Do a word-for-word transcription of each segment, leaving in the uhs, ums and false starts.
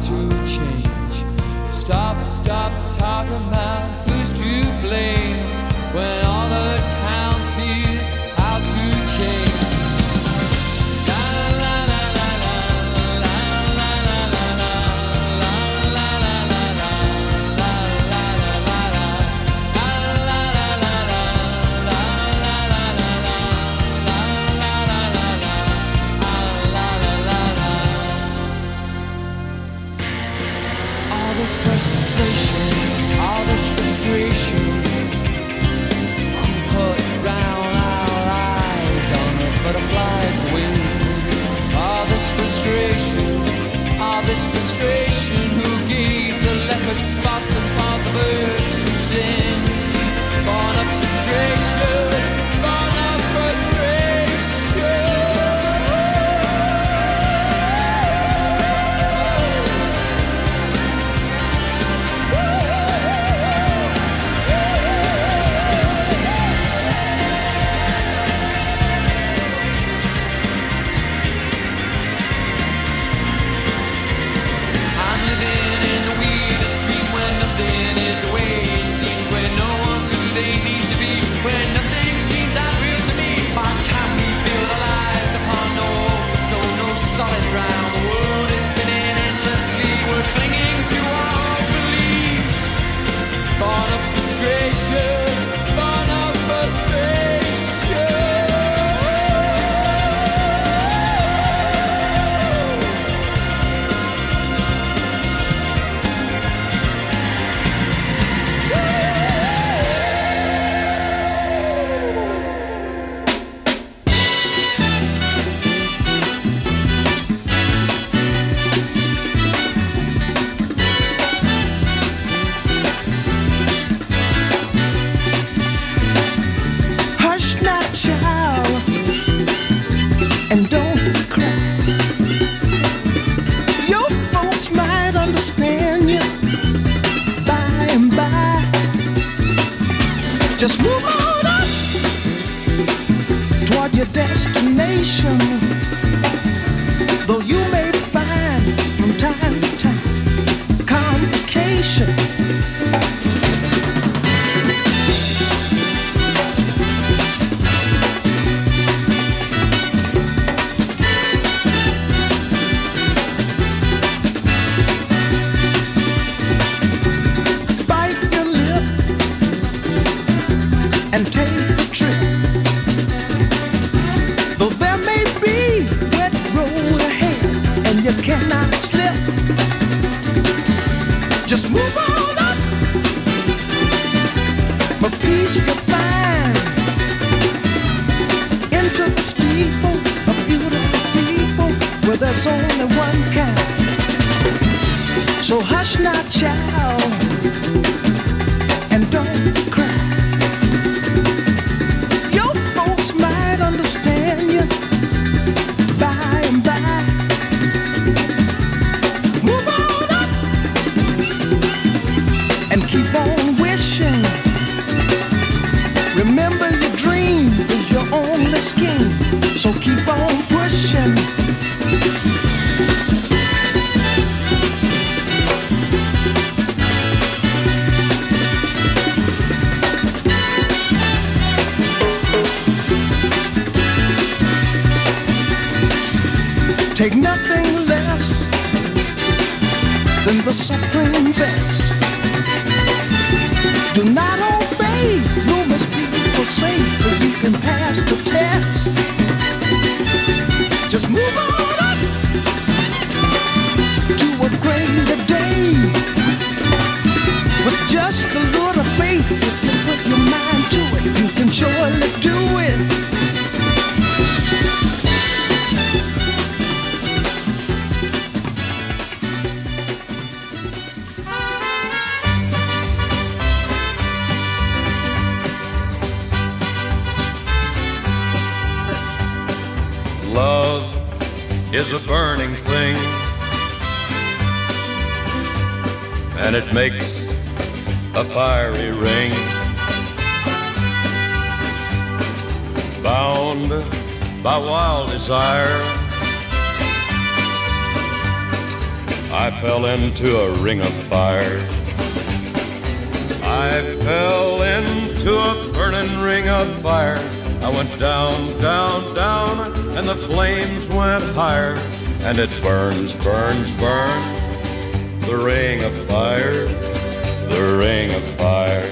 to change. Stop, stop talking about who's to blame when all that counts is how to change. Frustration, all this frustration. Who put round our eyes on a butterfly's wings? All this frustration, all this frustration. Who gave the leopard spots and taught the birds to sing? Born of frustration, born of frustration. Just move on up toward your destination. Though you may find from time to time complication. Just move on up for peace you'll find into the steeple of beautiful people where there's only one kind. So hush now, child, and don't cry. Your folks might understand you by and by. Keep on wishing. Remember your dream is your only scheme. So keep on pushing. Take nothing less than the supreme best. Do not obey rumors people say, but you can pass the test. Just move on up to a greater day. With just a little faith, if you put your mind to it, you can surely do it. Love is a burning thing, and it makes a fiery ring. Bound by wild desire, I fell into a ring of fire. I fell into a burning ring of fire. I went down, down, down, and the flames went higher. And it burns, burns, burns, the ring of fire, the ring of fire.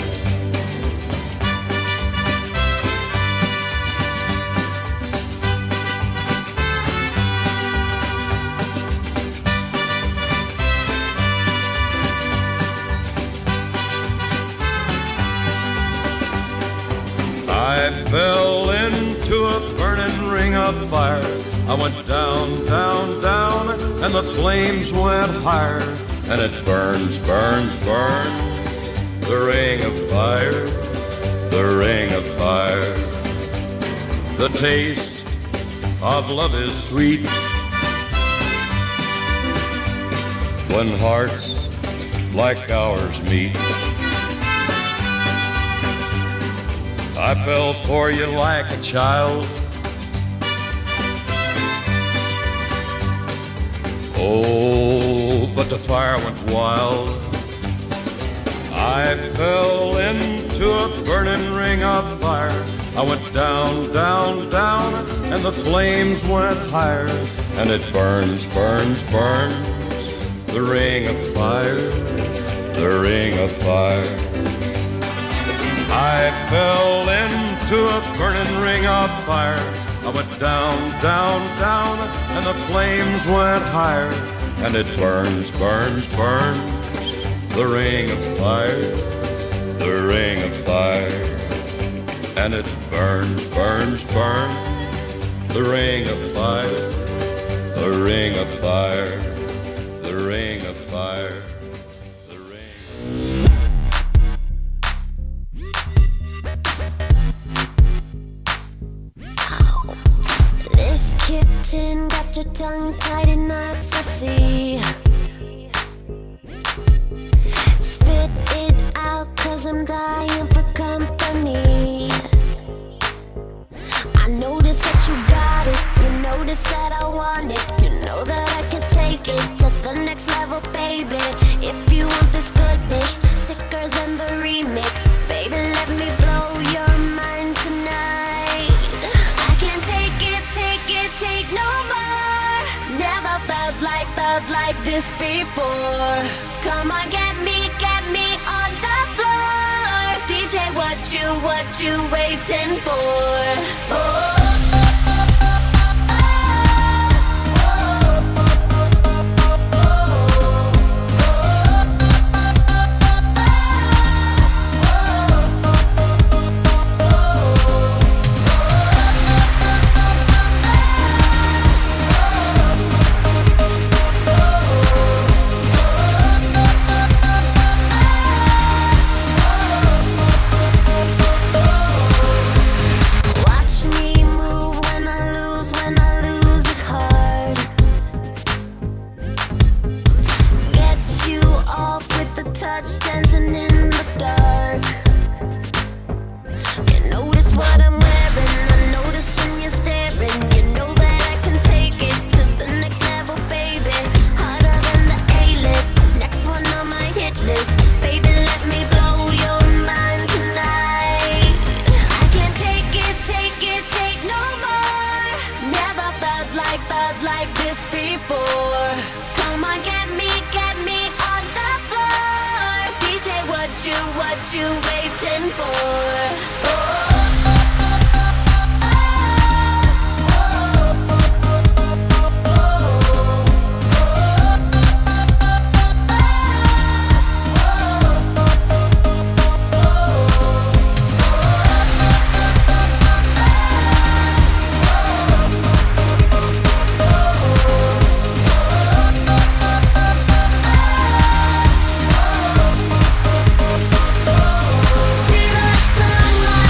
I fell into a burning ring of fire. I went down, down, down, and the flames went higher. And it burns, burns, burns, the ring of fire, the ring of fire. The taste of love is sweet when hearts like ours meet. I fell for you like a child. Oh, but the fire went wild. I fell into a burning ring of fire. I went down, down, down, and the flames went higher. And it burns, burns, burns, the ring of fire, the ring of fire. I fell into a burning ring of fire. I went down, down, down, and the flames went higher. And it burns, burns, burns, the ring of fire, the ring of fire. And it burns, burns, burns, the ring of fire, the ring of fire, the ring of fire. Got your tongue tied in ecstasy. Spit it out, cause I'm dying for company. I notice that you got it. You notice that I want it. You know that I can take it to the next level, baby. If you want this goodness, sicker than the remix, baby, let me blow your mind tonight. I can't take it, take it, take no more. Never felt like, felt like this before. Come on, get me, get me on the floor. D J, what you, what you waiting for? Oh. What you waiting for? Oh. See the sunlight.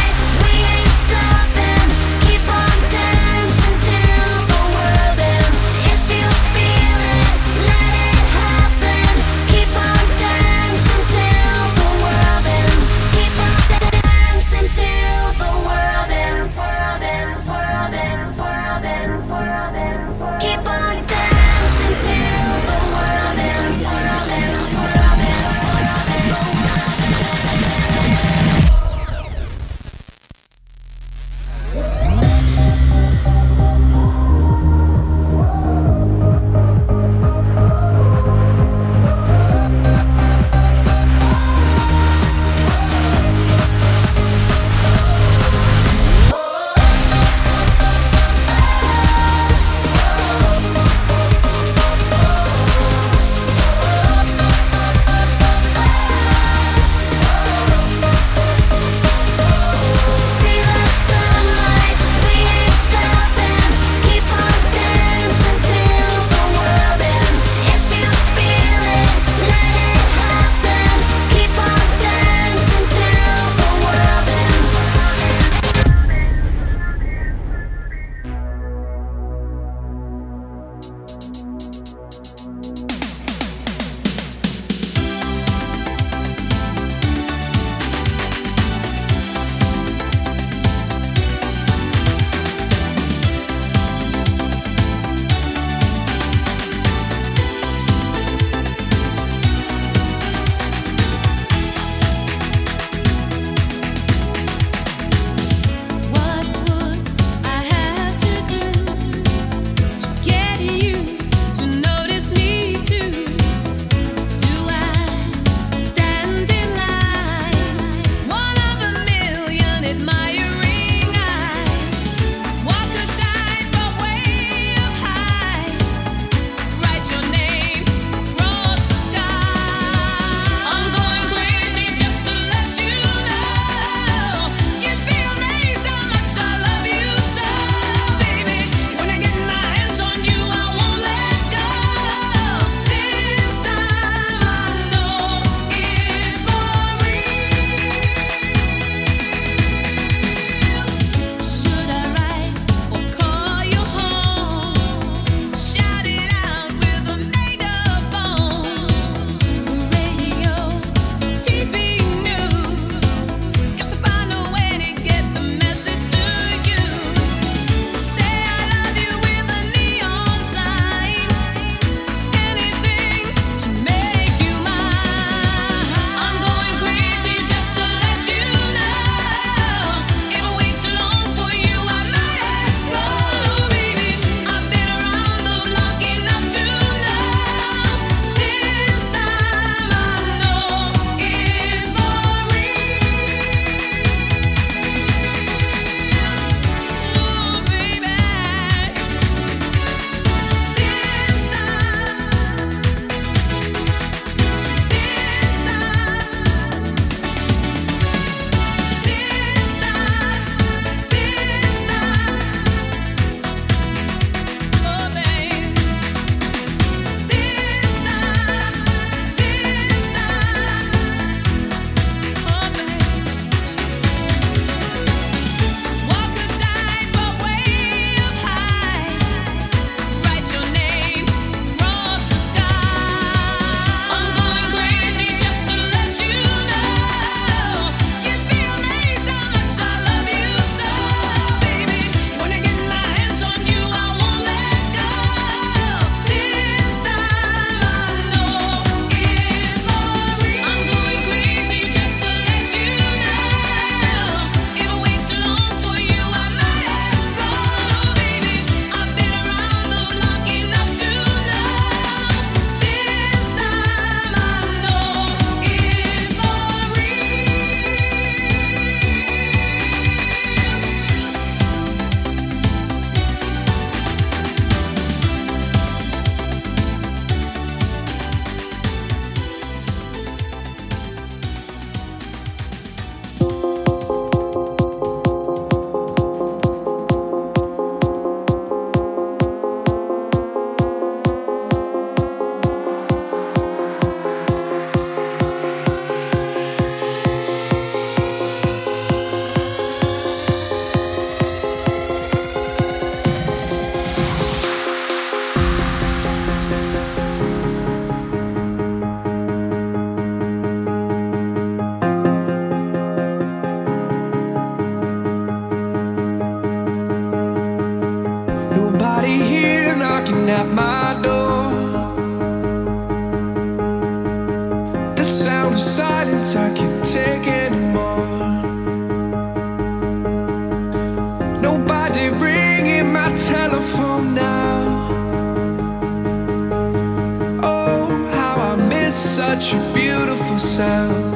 such a beautiful sound.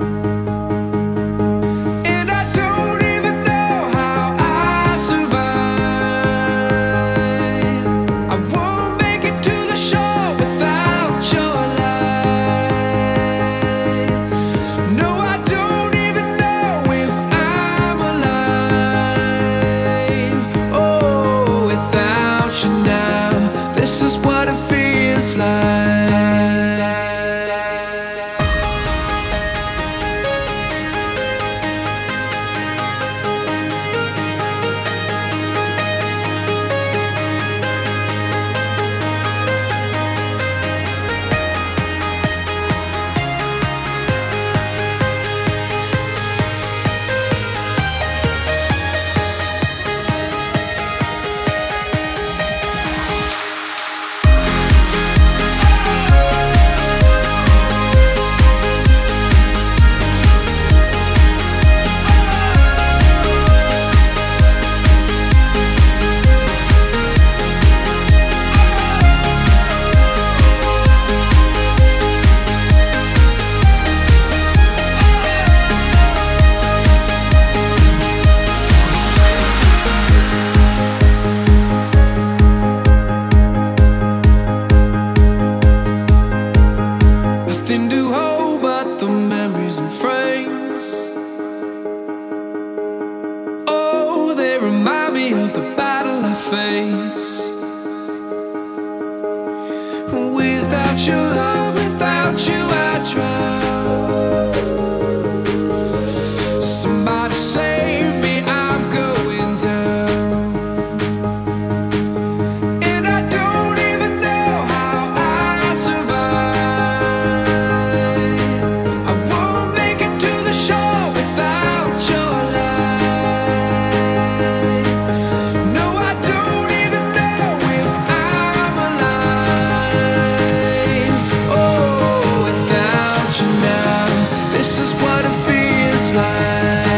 And I don't even know how I survive. I won't make it to the shore without your light. No, I don't even know if I'm alive. Oh, without you now, this is what it feels like. Nothing to hold but the memories and frames. Oh, they remind me of the battle I face. Without your love, without you I drown. Somebody save me, I'm going down. And I don't even know how I survive. I won't make it to the shore without your light. No, I don't even know if I'm alive. Oh, without you now, this is what it feels like.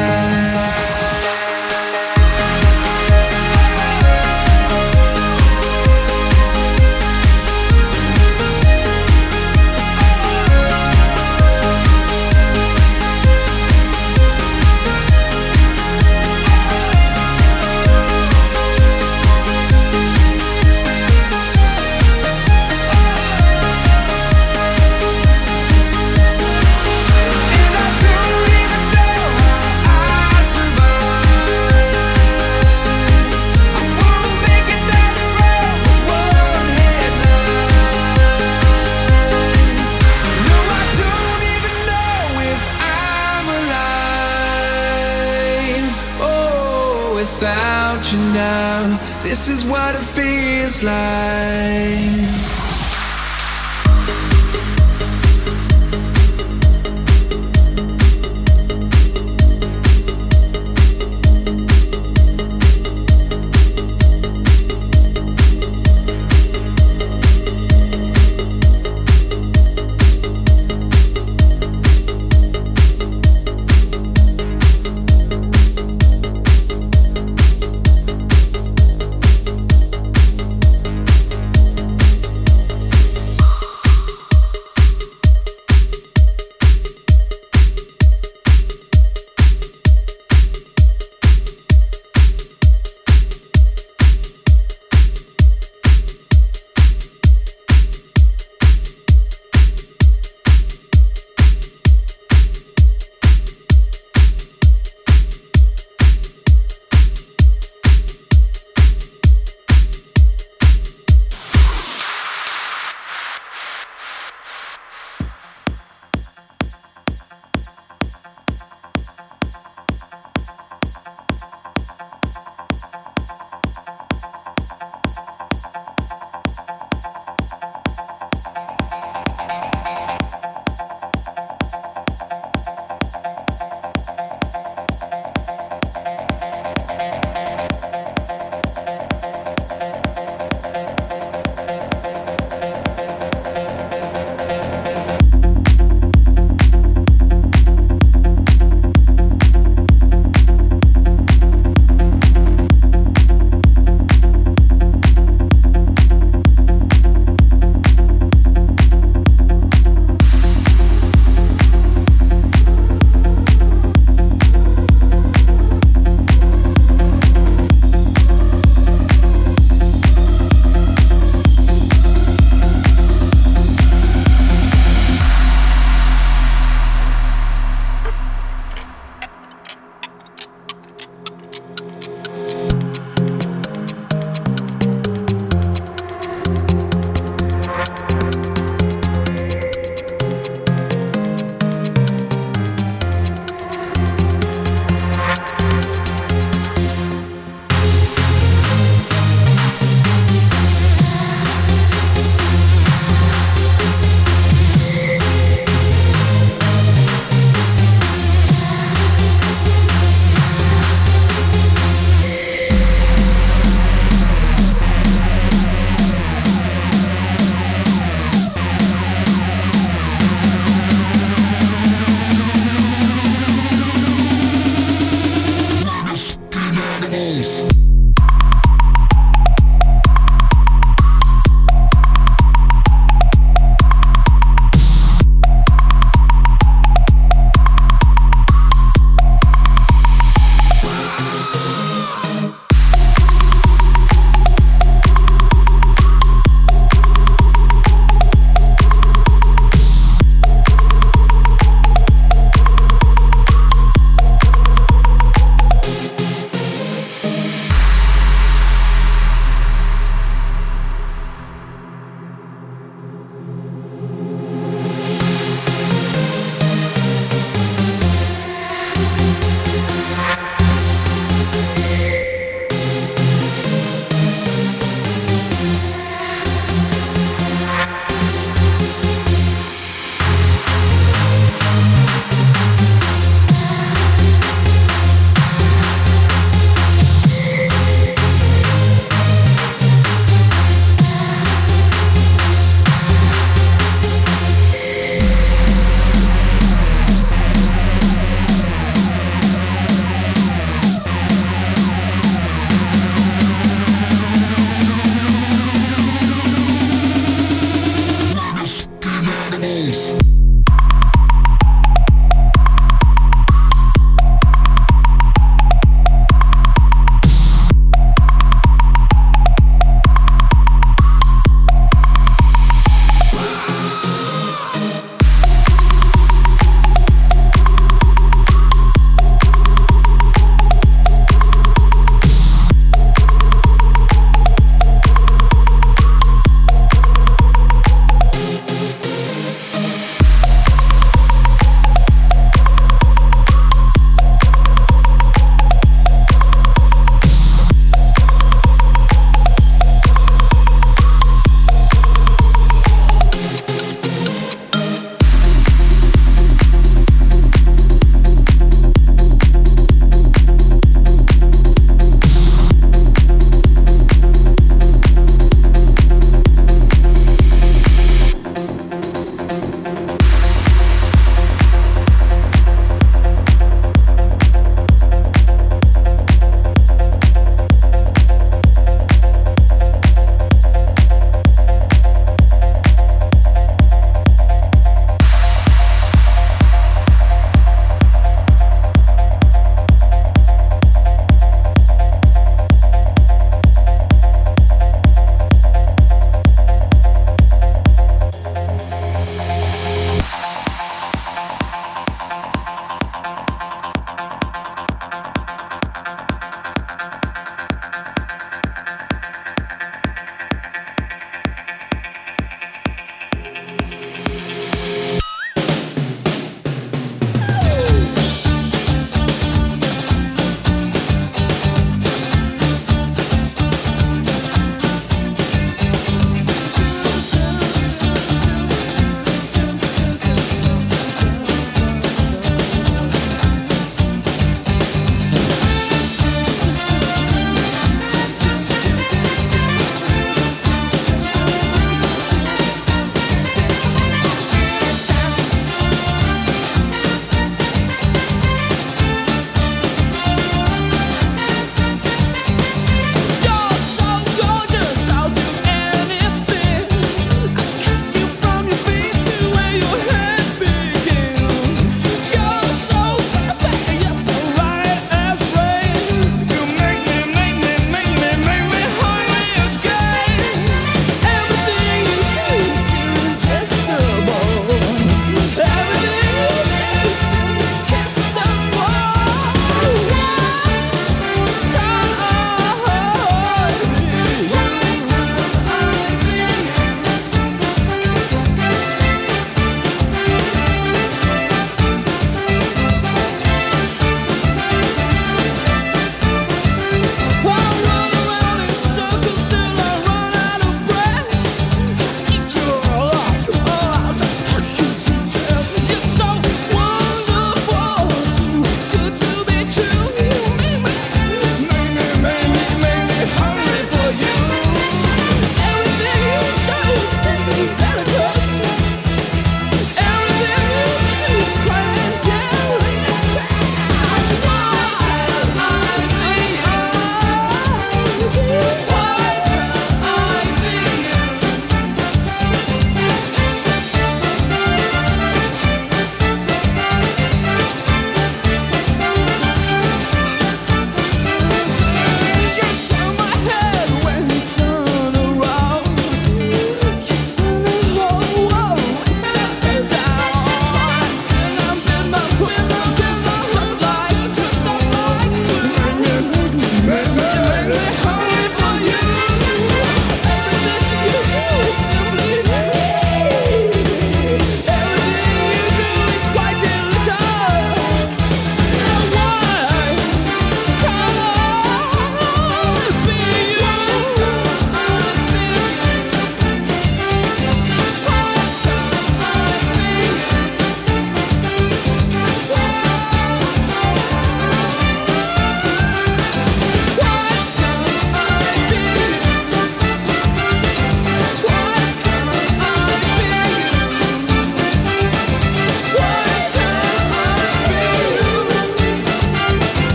And I don't even know how I survive. I won't make it down the road with one headline. No, I don't even know if I'm alive. Oh, without you now, this is what it feels like.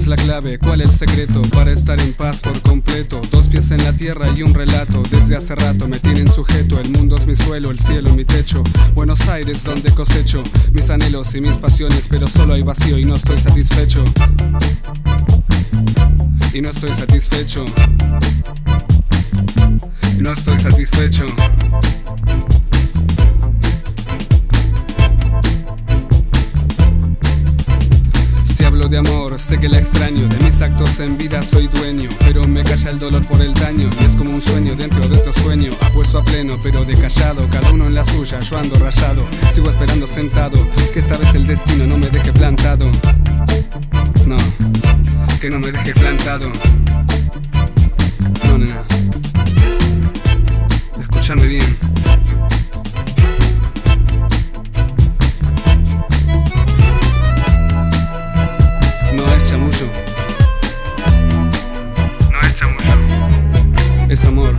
es la clave? ¿Cuál el secreto? Para estar en paz por completo. Dos pies en la tierra y un relato. Desde hace rato me tienen sujeto. El mundo es mi suelo, el cielo mi techo. Buenos Aires donde cosecho mis anhelos y mis pasiones, pero solo hay vacío y no estoy satisfecho. Y no estoy satisfecho. Y no estoy satisfecho. Hablo de amor, sé que la extraño. De mis actos en vida soy dueño, pero me calla el dolor por el daño. Y es como un sueño dentro de otro sueño, apuesto a pleno pero de callado. Cada uno en la suya, yo ando rayado. Sigo esperando sentado, que esta vez el destino no me deje plantado. No, que no me deje plantado. No, nena, escúchame bien. No es chamullo. No es chamullo. Es amor.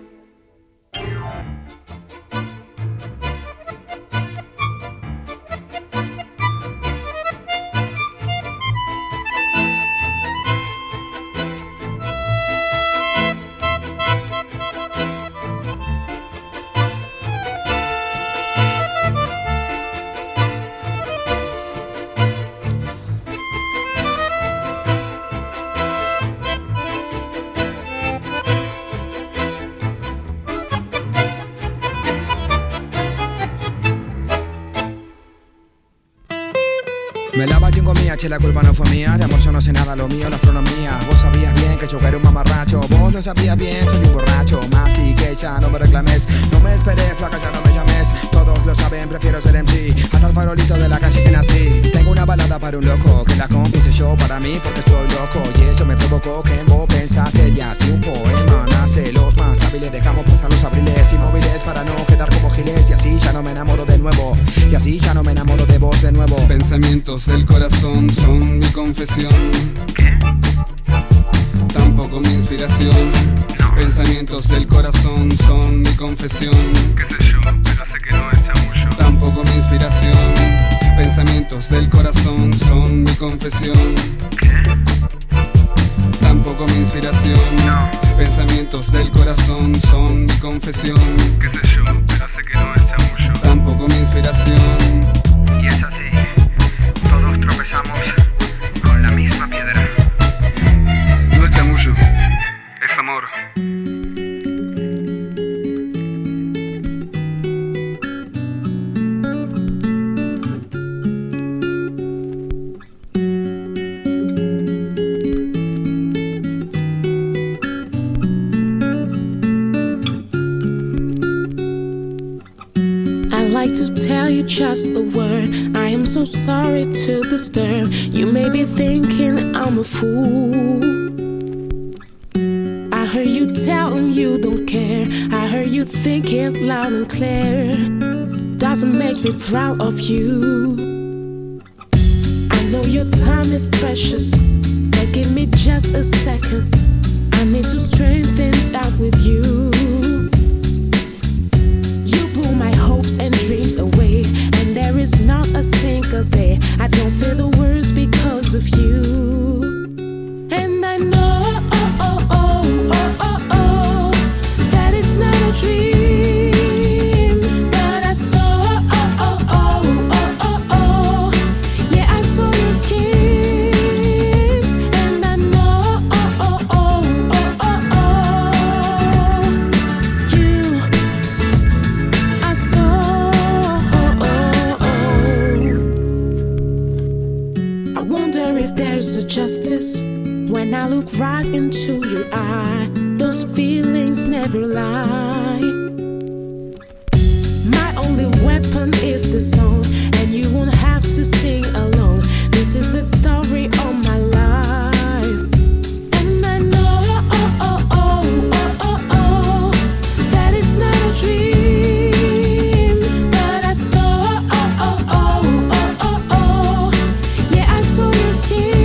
Me lava chingo mía, che, la culpa no fue mía. De amor yo no sé nada, lo mío la astronomía. Vos sabías bien que yo era un mamarracho. Vos lo sabías bien, soy un borracho. Más y que ya no me reclames. No me esperes, flaca, ya no me llames. Todos lo saben, prefiero ser M C. Hasta el farolito de la calle que nací. Tengo una balada para un loco, que la compuse yo para mí porque estoy loco. Y eso me provocó que en vos pensase ya. Si un poema nace, los más hábiles dejamos pasar los abriles inmóviles para no quedar como giles. Y así ya no me enamoro de nuevo. Y así ya no me enamoro de vos de nuevo. Pensamientos del corazón son mi confesión. ¿Qué? Tampoco mi inspiración. No. Pensamientos del corazón son mi confesión. Qué sé yo, pero sé que no es chamullo. Tampoco mi inspiración. Pensamientos del corazón son mi confesión. ¿Qué? Tampoco mi inspiración. No. Pensamientos del corazón son mi confesión. Qué sé yo, pero sé que no es chamullo. Tampoco mi inspiración. Y es así, todos tropezamos con la misma piedra. No es chamullo, es amor. Like to tell you just a word. I am so sorry to disturb. You may be thinking I'm a fool. I heard you telling you don't care. I heard you thinking loud and clear. Doesn't make me proud of you. I know your time is precious, but give me just a second. I need to straighten things out with you. My hopes and dreams away, and there is not a single day I don't feel the words because of you. And I know oh, oh, oh, oh, oh, oh, that it's not a dream, but I saw oh, oh, oh, oh, oh, oh, yeah, I saw your skin. And I know oh, oh, oh, oh, oh, oh, you justice when I look right into your eye. Those feelings never lie. My only weapon is the song, and you won't have to sing alone. This is the story of my life. And I know oh, oh, oh, oh, oh, oh, that it's not a dream, but I saw oh, oh, oh, oh, oh, oh, yeah, I saw your skin.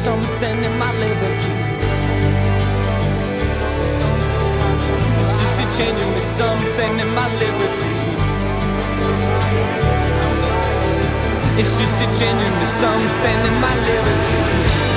something in my liberty. It's just a changing me something in my liberty. It's just a changing me something in my liberty.